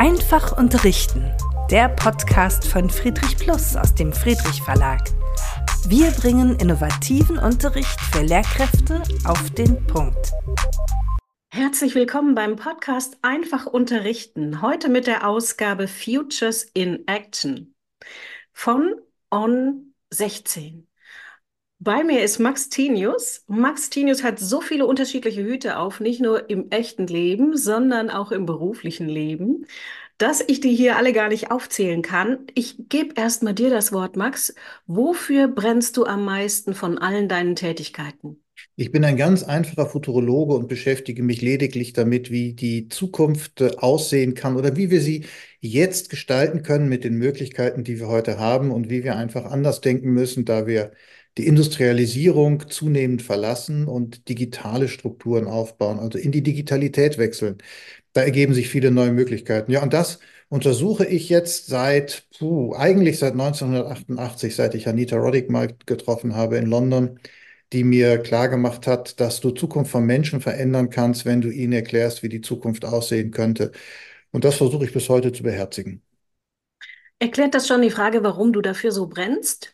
Einfach unterrichten, der Podcast von Friedrich Plus aus dem Friedrich Verlag. Wir bringen innovativen Unterricht für Lehrkräfte auf den Punkt. Herzlich willkommen beim Podcast Einfach unterrichten. Heute mit der Ausgabe Futures in Action von On 16. Bei mir ist Max Tinius. Max Tinius hat so viele unterschiedliche Hüte auf, nicht nur im echten Leben, sondern auch im beruflichen Leben, dass ich die hier alle gar nicht aufzählen kann. Ich gebe erst mal dir das Wort, Max. Wofür brennst du am meisten von allen deinen Tätigkeiten? Ich bin ein ganz einfacher Futurologe und beschäftige mich lediglich damit, wie die Zukunft aussehen kann oder wie wir sie jetzt gestalten können mit den Möglichkeiten, die wir heute haben und wie wir einfach anders denken müssen, da wir die Industrialisierung zunehmend verlassen und digitale Strukturen aufbauen, also in die Digitalität wechseln. Da ergeben sich viele neue Möglichkeiten. Ja, und das untersuche ich jetzt eigentlich seit 1988, seit ich Anita Roddick mal getroffen habe in London, die mir klargemacht hat, dass du Zukunft von Menschen verändern kannst, wenn du ihnen erklärst, wie die Zukunft aussehen könnte. Und das versuche ich bis heute zu beherzigen. Erklärt das schon die Frage, warum du dafür so brennst?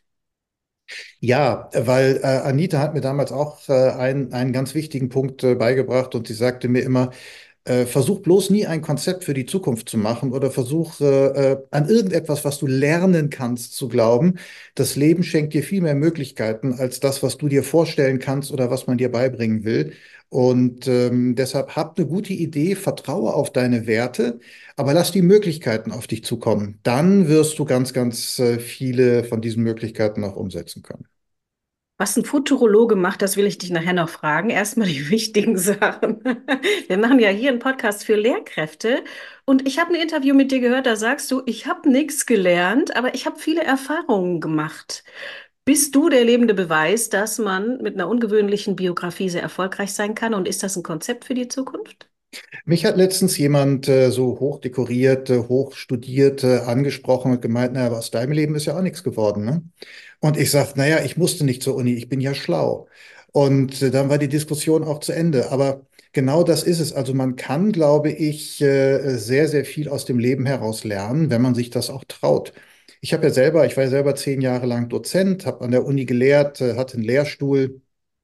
Ja, weil Anita hat mir damals auch einen ganz wichtigen Punkt beigebracht und sie sagte mir immer, versuch bloß nie ein Konzept für die Zukunft zu machen oder versuch an irgendetwas, was du lernen kannst, zu glauben. Das Leben schenkt dir viel mehr Möglichkeiten als das, was du dir vorstellen kannst oder was man dir beibringen will. Und deshalb hab eine gute Idee, vertraue auf deine Werte, aber lass die Möglichkeiten auf dich zukommen. Dann wirst du ganz viele von diesen Möglichkeiten auch umsetzen können. Was ein Futurologe macht, das will ich dich nachher noch fragen. Erstmal die wichtigen Sachen. Wir machen ja hier einen Podcast für Lehrkräfte und ich habe ein Interview mit dir gehört, da sagst du, ich habe nichts gelernt, aber ich habe viele Erfahrungen gemacht. Bist du der lebende Beweis, dass man mit einer ungewöhnlichen Biografie sehr erfolgreich sein kann und ist das ein Konzept für die Zukunft? Mich hat letztens jemand so hoch dekoriert, hoch studiert angesprochen und gemeint, naja, aber aus deinem Leben ist ja auch nichts geworden, ne? Und ich sagte, naja, ich musste nicht zur Uni, ich bin ja schlau. Und dann war die Diskussion auch zu Ende. Aber genau das ist es. Also man kann, glaube ich, sehr viel aus dem Leben heraus lernen, wenn man sich das auch traut. Ich war ja selber 10 Jahre lang Dozent, habe an der Uni gelehrt, hatte einen Lehrstuhl.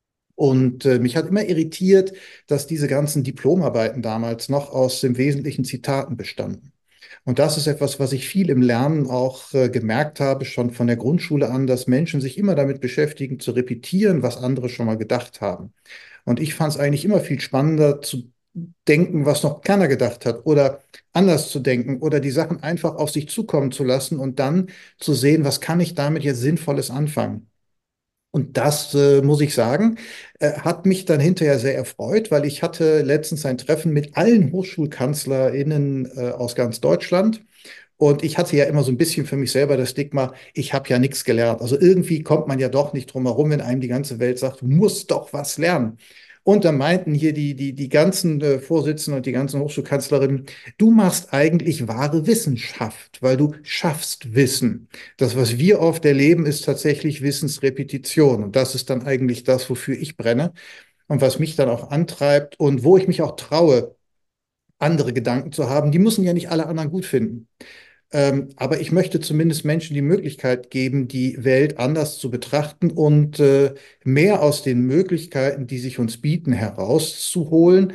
Und mich hat immer irritiert, dass diese ganzen Diplomarbeiten damals noch aus dem Wesentlichen Zitaten bestanden. Und das ist etwas, was ich viel im Lernen auch gemerkt habe, schon von der Grundschule an, dass Menschen sich immer damit beschäftigen, zu repetieren, was andere schon mal gedacht haben. Und ich fand es eigentlich immer viel spannender zu denken, was noch keiner gedacht hat oder anders zu denken oder die Sachen einfach auf sich zukommen zu lassen und dann zu sehen, was kann ich damit jetzt Sinnvolles anfangen. Und das, muss ich sagen, hat mich dann hinterher sehr erfreut, weil ich hatte letztens ein Treffen mit allen HochschulkanzlerInnen aus ganz Deutschland. Und ich hatte ja immer so ein bisschen für mich selber das Stigma, ich habe ja nichts gelernt. Also irgendwie kommt man ja doch nicht drum herum, wenn einem die ganze Welt sagt, du musst doch was lernen. Und dann meinten hier die ganzen Vorsitzenden und die ganzen Hochschulkanzlerinnen, du machst eigentlich wahre Wissenschaft, weil du schaffst Wissen. Das, was wir oft erleben, ist tatsächlich Wissensrepetition. Und das ist dann eigentlich das, wofür ich brenne und was mich dann auch antreibt und wo ich mich auch traue, andere Gedanken zu haben. Die müssen ja nicht alle anderen gut finden. Aber ich möchte zumindest Menschen die Möglichkeit geben, die Welt anders zu betrachten und mehr aus den Möglichkeiten, die sich uns bieten, herauszuholen,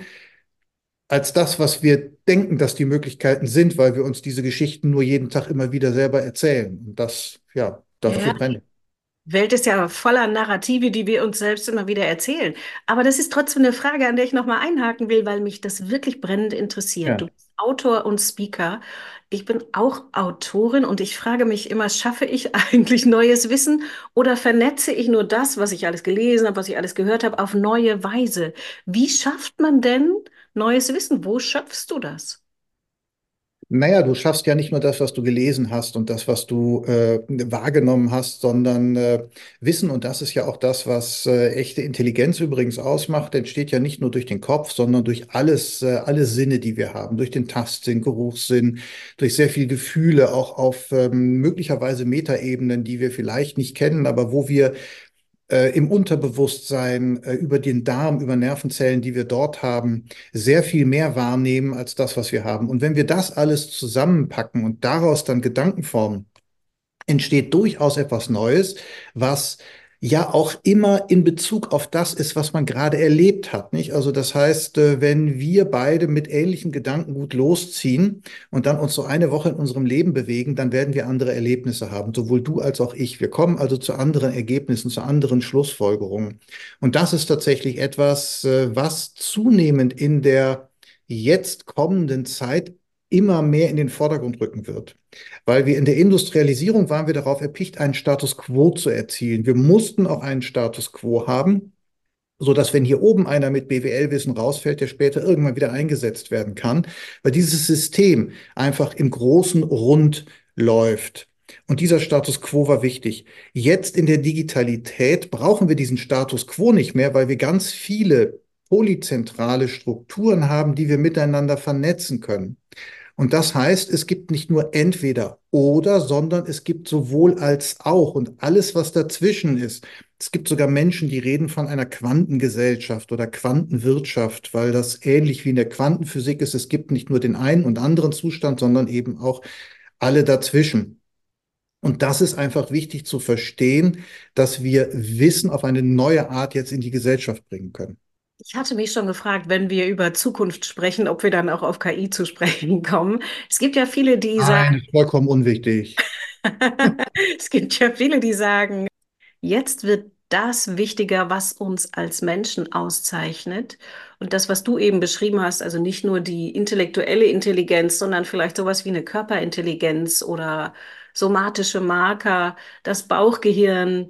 als das, was wir denken, dass die Möglichkeiten sind, weil wir uns diese Geschichten nur jeden Tag immer wieder selber erzählen. Und das, ja, dafür Ja, brenne ich. Welt ist ja voller Narrative, die wir uns selbst immer wieder erzählen. Aber das ist trotzdem eine Frage, an der ich nochmal einhaken will, weil mich das wirklich brennend interessiert. Du Ja. bist Autor und Speaker. Ich bin auch Autorin und ich frage mich immer, schaffe ich eigentlich neues Wissen oder vernetze ich nur das, was ich alles gelesen habe, was ich alles gehört habe, auf neue Weise? Wie schafft man denn neues Wissen? Wo schöpfst du das? Naja, du schaffst ja nicht nur das, was du gelesen hast und das, was du wahrgenommen hast, sondern Wissen, und das ist ja auch das, was echte Intelligenz übrigens ausmacht, entsteht ja nicht nur durch den Kopf, sondern durch alle Sinne, die wir haben, durch den Tastsinn, Geruchssinn, durch sehr viel Gefühle, auch auf möglicherweise Metaebenen, die wir vielleicht nicht kennen, aber wo wir im Unterbewusstsein, über den Darm, über Nervenzellen, die wir dort haben, sehr viel mehr wahrnehmen als das, was wir haben. Und wenn wir das alles zusammenpacken und daraus dann Gedanken formen, entsteht durchaus etwas Neues, was ja auch immer in Bezug auf das ist, was man gerade erlebt hat, nicht? Also das heißt, wenn wir beide mit ähnlichem Gedankengut losziehen und dann uns so eine Woche in unserem Leben bewegen, dann werden wir andere Erlebnisse haben, sowohl du als auch ich. Wir kommen also zu anderen Ergebnissen, zu anderen Schlussfolgerungen. Und das ist tatsächlich etwas, was zunehmend in der jetzt kommenden Zeit immer mehr in den Vordergrund rücken wird. Weil wir in der Industrialisierung waren wir darauf erpicht, einen Status quo zu erzielen. Wir mussten auch einen Status quo haben, so dass wenn hier oben einer mit BWL-Wissen rausfällt, der später irgendwann wieder eingesetzt werden kann, weil dieses System einfach im großen Rund läuft. Und dieser Status quo war wichtig. Jetzt in der Digitalität brauchen wir diesen Status quo nicht mehr, weil wir ganz viele polyzentrale Strukturen haben, die wir miteinander vernetzen können. Und das heißt, es gibt nicht nur entweder oder, sondern es gibt sowohl als auch und alles, was dazwischen ist. Es gibt sogar Menschen, die reden von einer Quantengesellschaft oder Quantenwirtschaft, weil das ähnlich wie in der Quantenphysik ist. Es gibt nicht nur den einen und anderen Zustand, sondern eben auch alle dazwischen. Und das ist einfach wichtig zu verstehen, dass wir Wissen auf eine neue Art jetzt in die Gesellschaft bringen können. Ich hatte mich schon gefragt, wenn wir über Zukunft sprechen, ob wir dann auch auf KI zu sprechen kommen. Es gibt ja viele, die sagen, Nein, ist vollkommen unwichtig. es gibt ja viele, die sagen, jetzt wird das wichtiger, was uns als Menschen auszeichnet. Und das, was du eben beschrieben hast, also nicht nur die intellektuelle Intelligenz, sondern vielleicht sowas wie eine Körperintelligenz oder somatische Marker, das Bauchgehirn.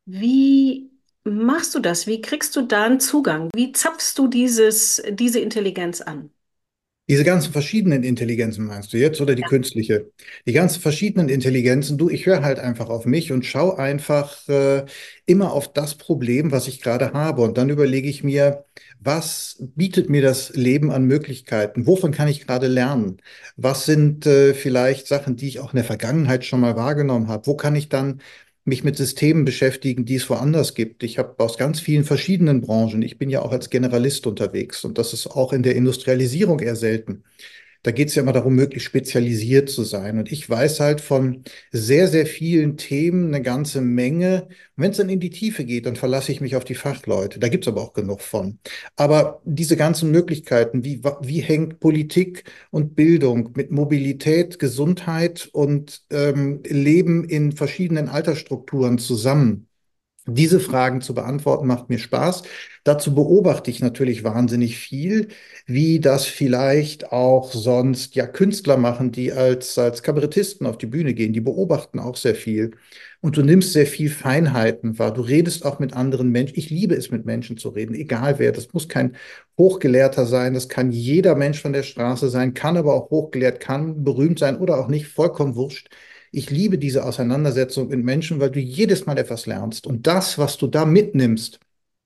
Wie machst du das? Wie kriegst du da einen Zugang? Wie zapfst du diese Intelligenz an? Diese ganzen verschiedenen Intelligenzen meinst du jetzt oder die künstliche? Die ganzen verschiedenen Intelligenzen, du, ich höre halt einfach auf mich und schaue einfach immer auf das Problem, was ich gerade habe. Und dann überlege ich mir, was bietet mir das Leben an Möglichkeiten? Wovon kann ich gerade lernen? Was sind vielleicht Sachen, die ich auch in der Vergangenheit schon mal wahrgenommen habe? Wo kann ich dann mich mit Systemen beschäftigen, die es woanders gibt? Ich habe aus ganz vielen verschiedenen Branchen, ich bin ja auch als Generalist unterwegs und das ist auch in der Industrialisierung eher selten. Da geht es ja immer darum, möglichst spezialisiert zu sein. Und ich weiß halt von sehr, sehr vielen Themen eine ganze Menge. Und wenn es dann in die Tiefe geht, dann verlasse ich mich auf die Fachleute. Da gibt es aber auch genug von. Aber diese ganzen Möglichkeiten, wie hängt Politik und Bildung mit Mobilität, Gesundheit und Leben in verschiedenen Altersstrukturen zusammen? Diese Fragen zu beantworten macht mir Spaß. Dazu beobachte ich natürlich wahnsinnig viel, wie das vielleicht auch sonst ja Künstler machen, die als Kabarettisten auf die Bühne gehen. Die beobachten auch sehr viel. Und du nimmst sehr viel Feinheiten wahr. Du redest auch mit anderen Menschen. Ich liebe es, mit Menschen zu reden, egal wer. Das muss kein Hochgelehrter sein. Das kann jeder Mensch von der Straße sein, kann aber auch hochgelehrt, kann berühmt sein oder auch nicht. Vollkommen wurscht. Ich liebe diese Auseinandersetzung mit Menschen, weil du jedes Mal etwas lernst. Und das, was du da mitnimmst,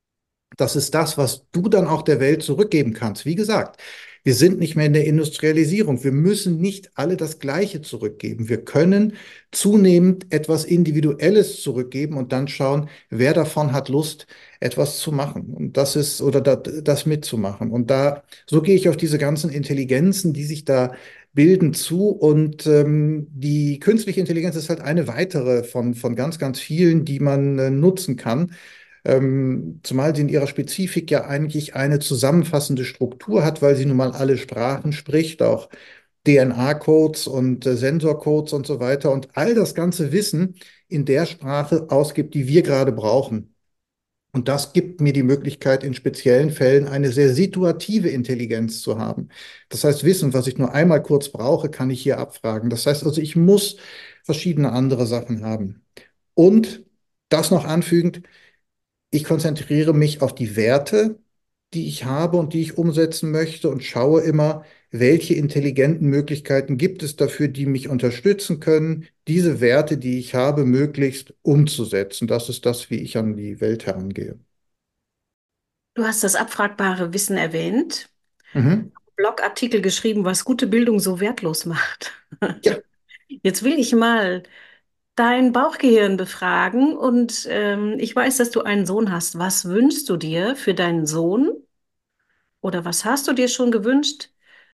das ist das, was du dann auch der Welt zurückgeben kannst. Wie gesagt, wir sind nicht mehr in der Industrialisierung. Wir müssen nicht alle das Gleiche zurückgeben. Wir können zunehmend etwas Individuelles zurückgeben und dann schauen, wer davon hat Lust, etwas zu machen. Und das ist, oder das mitzumachen. Und so gehe ich auf diese ganzen Intelligenzen, die sich da bilden zu. Und die künstliche Intelligenz ist halt eine weitere von ganz, ganz vielen, die man nutzen kann. Zumal sie in ihrer Spezifik ja eigentlich eine zusammenfassende Struktur hat, weil sie nun mal alle Sprachen spricht, auch DNA-Codes und Sensorcodes und so weiter und all das ganze Wissen in der Sprache ausgibt, die wir gerade brauchen. Und das gibt mir die Möglichkeit, in speziellen Fällen eine sehr situative Intelligenz zu haben. Das heißt, Wissen, was ich nur einmal kurz brauche, kann ich hier abfragen. Das heißt also, ich muss verschiedene andere Sachen haben. Und das noch anfügend, ich konzentriere mich auf die Werte, die ich habe und die ich umsetzen möchte und schaue immer, welche intelligenten Möglichkeiten gibt es dafür, die mich unterstützen können, diese Werte, die ich habe, möglichst umzusetzen. Das ist das, wie ich an die Welt herangehe. Du hast das abfragbare Wissen erwähnt, Mhm. Blogartikel geschrieben, was gute Bildung so wertlos macht. Ja, Jetzt will ich mal dein Bauchgehirn befragen und ich weiß, dass du einen Sohn hast. Was wünschst du dir für deinen Sohn oder was hast du dir schon gewünscht?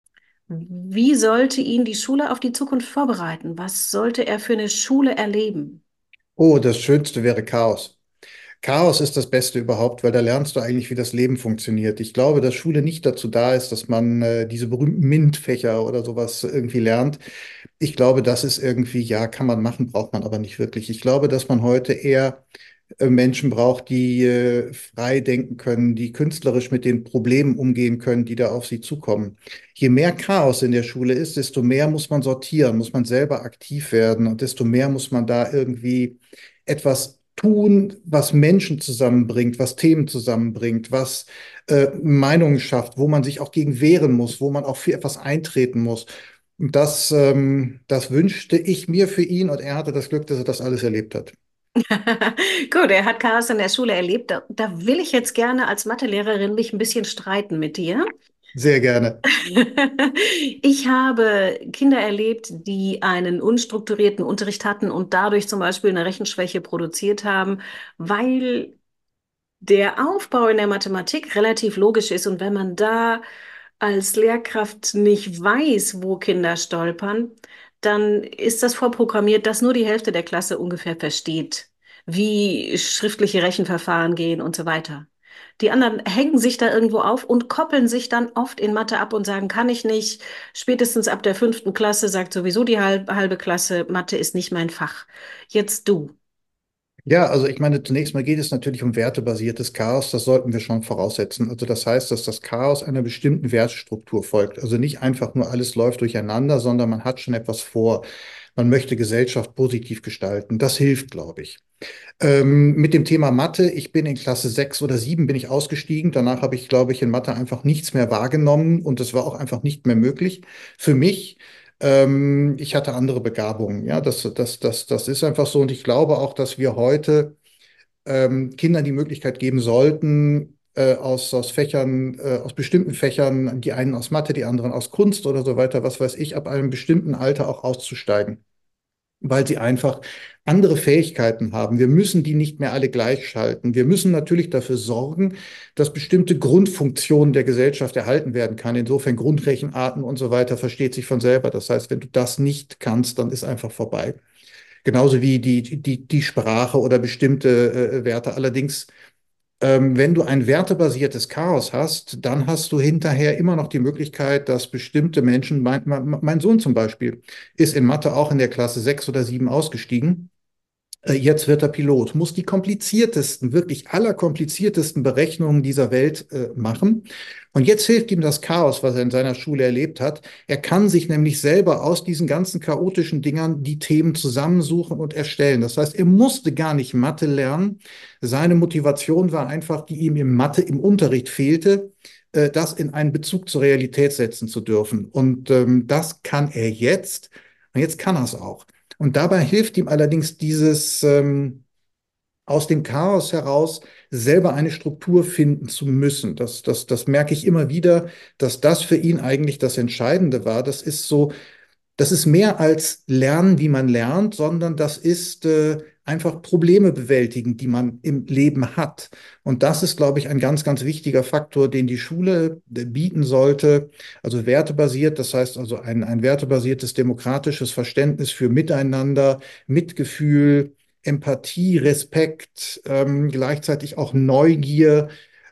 Wie sollte ihn die Schule auf die Zukunft vorbereiten? Was sollte er für eine Schule erleben? Oh, das Schönste wäre Chaos. Chaos ist das Beste überhaupt, weil da lernst du eigentlich, wie das Leben funktioniert. Ich glaube, dass Schule nicht dazu da ist, dass man diese berühmten MINT-Fächer oder sowas irgendwie lernt. Ich glaube, das ist irgendwie, ja, kann man machen, braucht man aber nicht wirklich. Ich glaube, dass man heute eher Menschen braucht, die frei denken können, die künstlerisch mit den Problemen umgehen können, die da auf sie zukommen. Je mehr Chaos in der Schule ist, desto mehr muss man sortieren, muss man selber aktiv werden und desto mehr muss man da irgendwie etwas tun, was Menschen zusammenbringt, was Themen zusammenbringt, was Meinungen schafft, wo man sich auch gegen wehren muss, wo man auch für etwas eintreten muss. Und das wünschte ich mir für ihn und er hatte das Glück, dass er das alles erlebt hat. Gut, er hat Chaos in der Schule erlebt. Da will ich jetzt gerne als Mathelehrerin mich ein bisschen streiten mit dir. Sehr gerne. Ich habe Kinder erlebt, die einen unstrukturierten Unterricht hatten und dadurch zum Beispiel eine Rechenschwäche produziert haben, weil der Aufbau in der Mathematik relativ logisch ist. Und wenn man da als Lehrkraft nicht weiß, wo Kinder stolpern, dann ist das vorprogrammiert, dass nur die Hälfte der Klasse ungefähr versteht, wie schriftliche Rechenverfahren gehen und so weiter. Die anderen hängen sich da irgendwo auf und koppeln sich dann oft in Mathe ab und sagen, kann ich nicht. Spätestens ab der 5. Klasse sagt sowieso die halbe Klasse, Mathe ist nicht mein Fach. Jetzt du. Ja, also ich meine, zunächst mal geht es natürlich um wertebasiertes Chaos. Das sollten wir schon voraussetzen. Also das heißt, dass das Chaos einer bestimmten Wertstruktur folgt. Also nicht einfach nur alles läuft durcheinander, sondern man hat schon etwas vor. Man möchte Gesellschaft positiv gestalten. Das hilft, glaube ich. Mit dem Thema Mathe, ich bin in Klasse 6 oder 7 bin ich ausgestiegen. Danach habe ich, glaube ich, in Mathe einfach nichts mehr wahrgenommen und es war auch einfach nicht mehr möglich für mich. Ich hatte andere Begabungen. Ja, das ist einfach so. Und ich glaube auch, dass wir heute Kindern die Möglichkeit geben sollten, aus Fächern, aus bestimmten Fächern, die einen aus Mathe, die anderen aus Kunst oder so weiter, was weiß ich, ab einem bestimmten Alter auch auszusteigen, weil sie einfach andere Fähigkeiten haben. Wir müssen die nicht mehr alle gleichschalten. Wir müssen natürlich dafür sorgen, dass bestimmte Grundfunktionen der Gesellschaft erhalten werden kann. Insofern Grundrechenarten und so weiter versteht sich von selber. Das heißt, wenn du das nicht kannst, dann ist einfach vorbei. Genauso wie die Sprache oder bestimmte Werte. Allerdings wenn du ein wertebasiertes Chaos hast, dann hast du hinterher immer noch die Möglichkeit, dass bestimmte Menschen, mein Sohn zum Beispiel, ist in Mathe auch in der Klasse 6 oder 7 ausgestiegen. Jetzt wird er Pilot, muss die kompliziertesten, wirklich allerkompliziertesten Berechnungen dieser Welt machen. Und jetzt hilft ihm das Chaos, was er in seiner Schule erlebt hat. Er kann sich nämlich selber aus diesen ganzen chaotischen Dingern die Themen zusammensuchen und erstellen. Das heißt, er musste gar nicht Mathe lernen. Seine Motivation war einfach, die ihm im Mathe im Unterricht fehlte, das in einen Bezug zur Realität setzen zu dürfen. Und das kann er jetzt. Und jetzt kann er es auch. Und dabei hilft ihm allerdings dieses aus dem Chaos heraus selber eine Struktur finden zu müssen. Das merke ich immer wieder, dass das für ihn eigentlich das Entscheidende war. Das ist mehr als Lernen, wie man lernt, sondern das ist einfach Probleme bewältigen, die man im Leben hat. Und das ist, glaube ich, ein ganz, ganz wichtiger Faktor, den die Schule bieten sollte. Also wertebasiert, das heißt also ein wertebasiertes demokratisches Verständnis für Miteinander, Mitgefühl, Empathie, Respekt, gleichzeitig auch Neugier,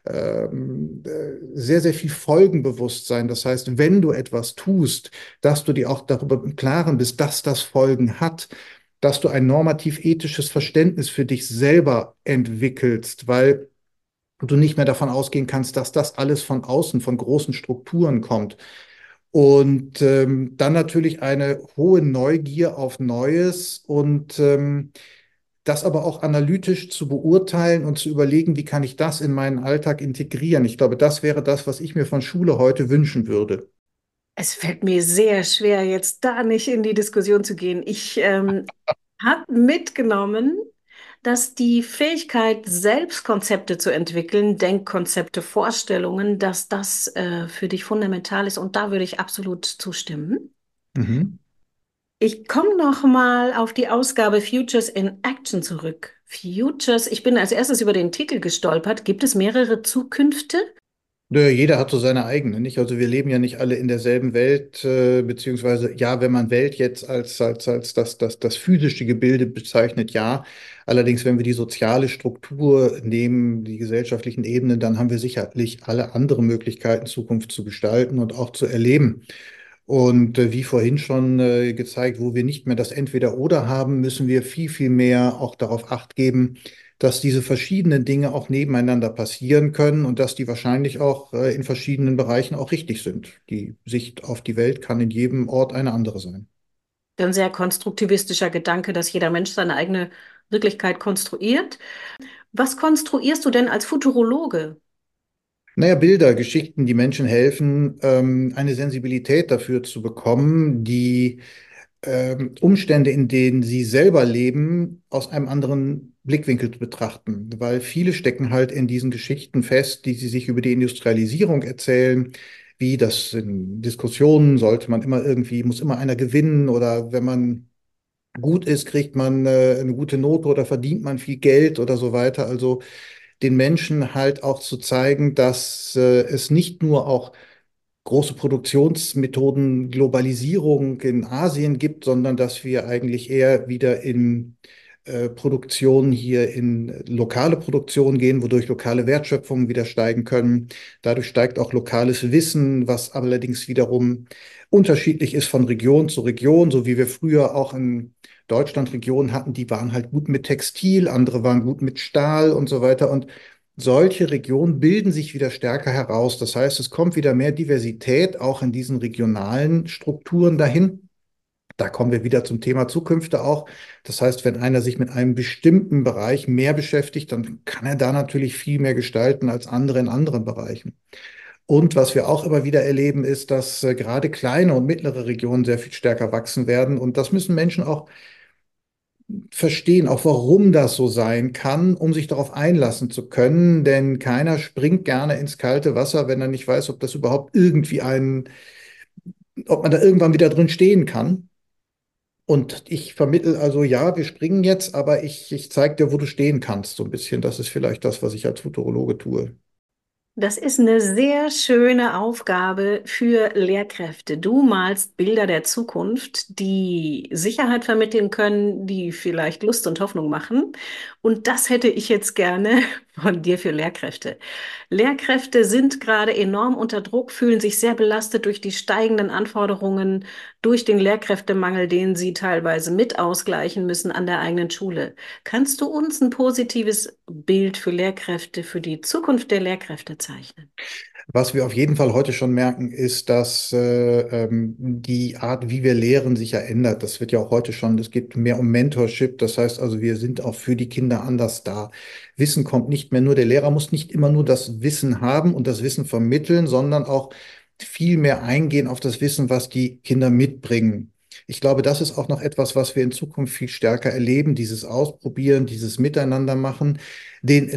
sehr, sehr viel Folgenbewusstsein. Das heißt, wenn du etwas tust, dass du dir auch darüber im Klaren bist, dass das Folgen hat, dass du ein normativ-ethisches Verständnis für dich selber entwickelst, weil du nicht mehr davon ausgehen kannst, dass das alles von außen, von großen Strukturen kommt. Und dann natürlich eine hohe Neugier auf Neues und das aber auch analytisch zu beurteilen und zu überlegen, wie kann ich das in meinen Alltag integrieren. Ich glaube, das wäre das, was ich mir von Schule heute wünschen würde. Es fällt mir sehr schwer, jetzt da nicht in die Diskussion zu gehen. Ich habe mitgenommen, dass die Fähigkeit, selbst Konzepte zu entwickeln, Denkkonzepte, Vorstellungen, dass das für dich fundamental ist. Und da würde ich absolut zustimmen. Mhm. Ich komme noch mal auf die Ausgabe Futures in Action zurück. Futures, ich bin als erstes über den Titel gestolpert. Gibt es mehrere Zukünfte? Nö, jeder hat so seine eigene, nicht? Also wir leben ja nicht alle in derselben Welt, beziehungsweise ja, wenn man Welt jetzt als das physische Gebilde bezeichnet, ja. Allerdings, wenn wir die soziale Struktur nehmen, die gesellschaftlichen Ebenen, dann haben wir sicherlich alle andere Möglichkeiten, Zukunft zu gestalten und auch zu erleben. Und wie vorhin schon gezeigt, wo wir nicht mehr das Entweder-Oder haben, müssen wir viel, viel mehr auch darauf Acht geben, dass diese verschiedenen Dinge auch nebeneinander passieren können und dass die wahrscheinlich auch in verschiedenen Bereichen auch richtig sind. Die Sicht auf die Welt kann in jedem Ort eine andere sein. Ein sehr konstruktivistischer Gedanke, dass jeder Mensch seine eigene Wirklichkeit konstruiert. Was konstruierst du denn als Futurologe? Naja, Bilder, Geschichten, die Menschen helfen, eine Sensibilität dafür zu bekommen, die Umstände, in denen sie selber leben, aus einem anderen Blickwinkel zu betrachten. Weil viele stecken halt in diesen Geschichten fest, die sie sich über die Industrialisierung erzählen, wie das in Diskussionen sollte man immer irgendwie, muss immer einer gewinnen oder wenn man gut ist, kriegt man eine gute Note oder verdient man viel Geld oder so weiter. Also den Menschen halt auch zu zeigen, dass es nicht nur auch große Produktionsmethoden, Globalisierung in Asien gibt, sondern dass wir eigentlich eher wieder in Produktion hier in lokale Produktion gehen, wodurch lokale Wertschöpfungen wieder steigen können. Dadurch steigt auch lokales Wissen, was allerdings wiederum unterschiedlich ist von Region zu Region, so wie wir früher auch in Deutschland Regionen hatten, die waren halt gut mit Textil, andere waren gut mit Stahl und so weiter. Und solche Regionen bilden sich wieder stärker heraus. Das heißt, es kommt wieder mehr Diversität auch in diesen regionalen Strukturen dahin. Da kommen wir wieder zum Thema Zukünfte auch. Das heißt, wenn einer sich mit einem bestimmten Bereich mehr beschäftigt, dann kann er da natürlich viel mehr gestalten als andere in anderen Bereichen. Und was wir auch immer wieder erleben, ist, dass gerade kleine und mittlere Regionen sehr viel stärker wachsen werden. Und das müssen Menschen auch verstehen, auch warum das so sein kann, um sich darauf einlassen zu können. Denn keiner springt gerne ins kalte Wasser, wenn er nicht weiß, ob das überhaupt irgendwie ob man da irgendwann wieder drin stehen kann. Und ich vermittel also, ja, wir springen jetzt, aber ich zeige dir, wo du stehen kannst. So ein bisschen, das ist vielleicht das, was ich als Futurologe tue. Das ist eine sehr schöne Aufgabe für Lehrkräfte. Du malst Bilder der Zukunft, die Sicherheit vermitteln können, die vielleicht Lust und Hoffnung machen. Und das hätte ich jetzt gerne von dir für Lehrkräfte. Lehrkräfte sind gerade enorm unter Druck, fühlen sich sehr belastet durch die steigenden Anforderungen, durch den Lehrkräftemangel, den sie teilweise mit ausgleichen müssen an der eigenen Schule. Kannst du uns ein positives Bild für Lehrkräfte, für die Zukunft der Lehrkräfte zeichnen? Was wir auf jeden Fall heute schon merken, ist, dass die Art, wie wir lehren, sich ja ändert. Das wird ja auch heute schon, es geht mehr um Mentorship. Das heißt also, wir sind auch für die Kinder anders da. Wissen kommt nicht mehr nur, der Lehrer muss nicht immer nur das Wissen haben und das Wissen vermitteln, sondern auch viel mehr eingehen auf das Wissen, was die Kinder mitbringen. Ich glaube, das ist auch noch etwas, was wir in Zukunft viel stärker erleben, dieses Ausprobieren, dieses Miteinander machen. Den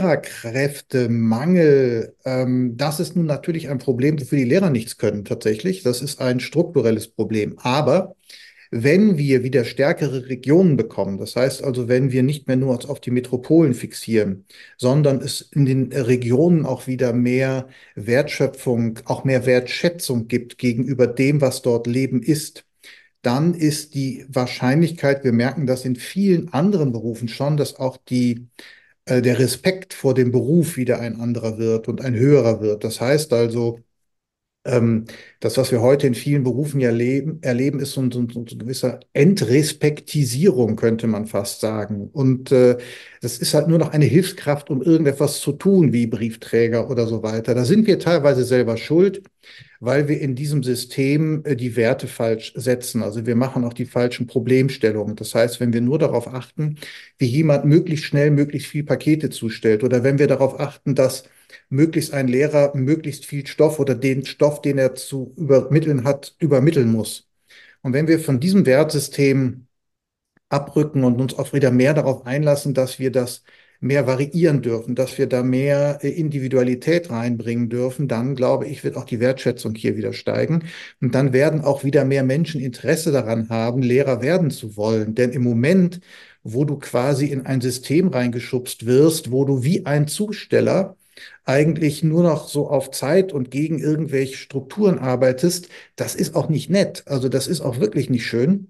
Lehrerkräftemangel, das ist nun natürlich ein Problem, wofür die Lehrer nichts können tatsächlich. Das ist ein strukturelles Problem. Aber wenn wir wieder stärkere Regionen bekommen, das heißt also, wenn wir nicht mehr nur uns auf die Metropolen fixieren, sondern es in den Regionen auch wieder mehr Wertschöpfung, auch mehr Wertschätzung gibt gegenüber dem, was dort Leben ist, dann ist die Wahrscheinlichkeit, wir merken das in vielen anderen Berufen schon, dass auch der Respekt vor dem Beruf wieder ein anderer wird und ein höherer wird. Das heißt also, ähm, das, was wir heute in vielen Berufen ja erleben, ist so ein gewisser Entrespektisierung, könnte man fast sagen. Und das ist halt nur noch eine Hilfskraft, um irgendetwas zu tun, wie Briefträger oder so weiter. Da sind wir teilweise selber schuld, weil wir in diesem System die Werte falsch setzen. Also wir machen auch die falschen Problemstellungen. Das heißt, wenn wir nur darauf achten, wie jemand möglichst schnell möglichst viel Pakete zustellt oder wenn wir darauf achten, dass möglichst ein Lehrer möglichst viel Stoff oder den Stoff, den er zu übermitteln hat, übermitteln muss. Und wenn wir von diesem Wertsystem abrücken und uns auch wieder mehr darauf einlassen, dass wir das mehr variieren dürfen, dass wir da mehr Individualität reinbringen dürfen, dann glaube ich, wird auch die Wertschätzung hier wieder steigen. Und dann werden auch wieder mehr Menschen Interesse daran haben, Lehrer werden zu wollen. Denn im Moment, wo du quasi in ein System reingeschubst wirst, wo du wie ein Zusteller eigentlich nur noch so auf Zeit und gegen irgendwelche Strukturen arbeitest, das ist auch nicht nett. Also das ist auch wirklich nicht schön.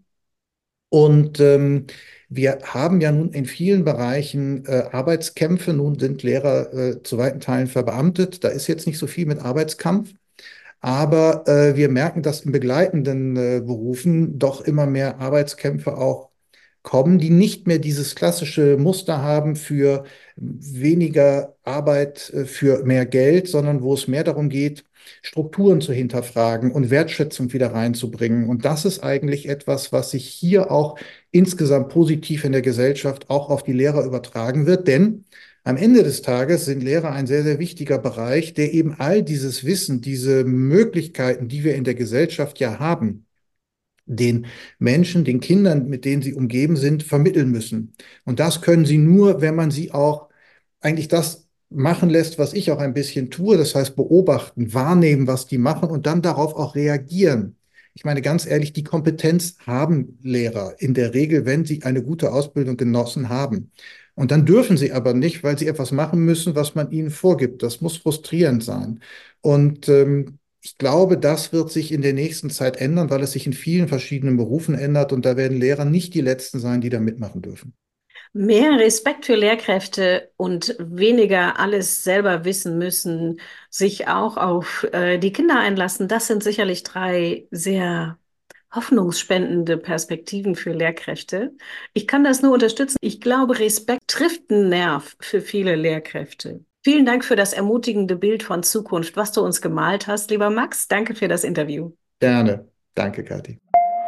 Und wir haben ja nun in vielen Bereichen Arbeitskämpfe. Nun sind Lehrer zu weiten Teilen verbeamtet. Da ist jetzt nicht so viel mit Arbeitskampf. Aber wir merken, dass in begleitenden Berufen doch immer mehr Arbeitskämpfe auch kommen, die nicht mehr dieses klassische Muster haben für weniger Arbeit, für mehr Geld, sondern wo es mehr darum geht, Strukturen zu hinterfragen und Wertschätzung wieder reinzubringen. Und das ist eigentlich etwas, was sich hier auch insgesamt positiv in der Gesellschaft auch auf die Lehrer übertragen wird. Denn am Ende des Tages sind Lehrer ein sehr, sehr wichtiger Bereich, der eben all dieses Wissen, diese Möglichkeiten, die wir in der Gesellschaft ja haben, den Menschen, den Kindern, mit denen sie umgeben sind, vermitteln müssen. Und das können sie nur, wenn man sie auch eigentlich das machen lässt, was ich auch ein bisschen tue, das heißt beobachten, wahrnehmen, was die machen und dann darauf auch reagieren. Ich meine, ganz ehrlich, die Kompetenz haben Lehrer in der Regel, wenn sie eine gute Ausbildung genossen haben. Und dann dürfen sie aber nicht, weil sie etwas machen müssen, was man ihnen vorgibt. Das muss frustrierend sein. Und ich glaube, das wird sich in der nächsten Zeit ändern, weil es sich in vielen verschiedenen Berufen ändert und da werden Lehrer nicht die Letzten sein, die da mitmachen dürfen. Mehr Respekt für Lehrkräfte und weniger alles selber wissen müssen, sich auch auf die Kinder einlassen, das sind sicherlich 3 sehr hoffnungsspendende Perspektiven für Lehrkräfte. Ich kann das nur unterstützen. Ich glaube, Respekt trifft einen Nerv für viele Lehrkräfte. Vielen Dank für das ermutigende Bild von Zukunft, was du uns gemalt hast, lieber Max. Danke für das Interview. Gerne. Danke, Kathi.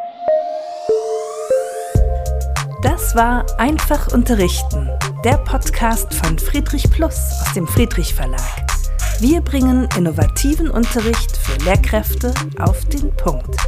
Das war Einfach unterrichten, der Podcast von Friedrich Plus aus dem Friedrich Verlag. Wir bringen innovativen Unterricht für Lehrkräfte auf den Punkt.